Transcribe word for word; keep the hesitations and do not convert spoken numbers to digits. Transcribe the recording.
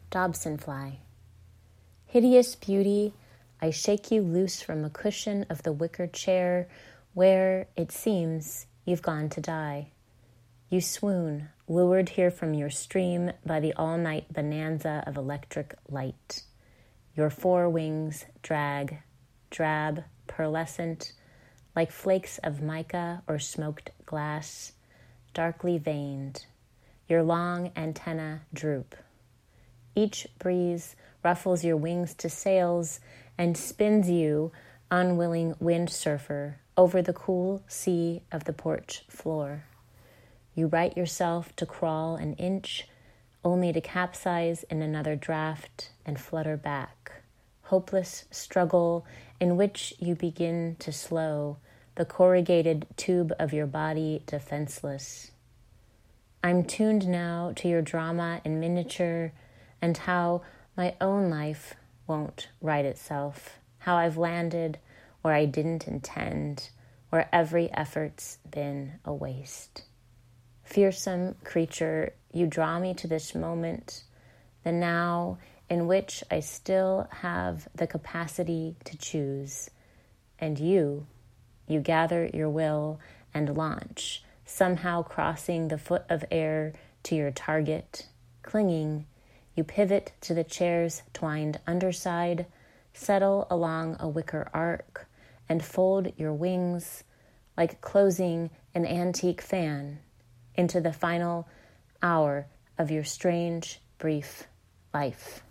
Dobson fly. Hideous beauty, I shake you loose from the cushion of the wicker chair where, it seems, you've gone to die. You swoon, lured here from your stream by the all-night bonanza of electric light. Your four wings drag, drab, pearlescent, like flakes of mica or smoked glass, darkly veined. Your long antennae droop. Each breeze ruffles your wings to sails and spins you, unwilling windsurfer, over the cool sea of the porch floor. You right yourself to crawl an inch, only to capsize in another draft and flutter back. Hopeless struggle in which you begin to slow, the corrugated tube of your body defenseless. I'm tuned now to your drama in miniature and how my own life won't right itself, how I've landed where I didn't intend, where every effort's been a waste. Fearsome creature, you draw me to this moment, the now in which I still have the capacity to choose. And you, you gather your will and launch, somehow crossing the foot of air to your target. Clinging, you pivot to the chair's twined underside, settle along a wicker arc, and fold your wings, like closing an antique fan, into the final hour of your strange, brief life.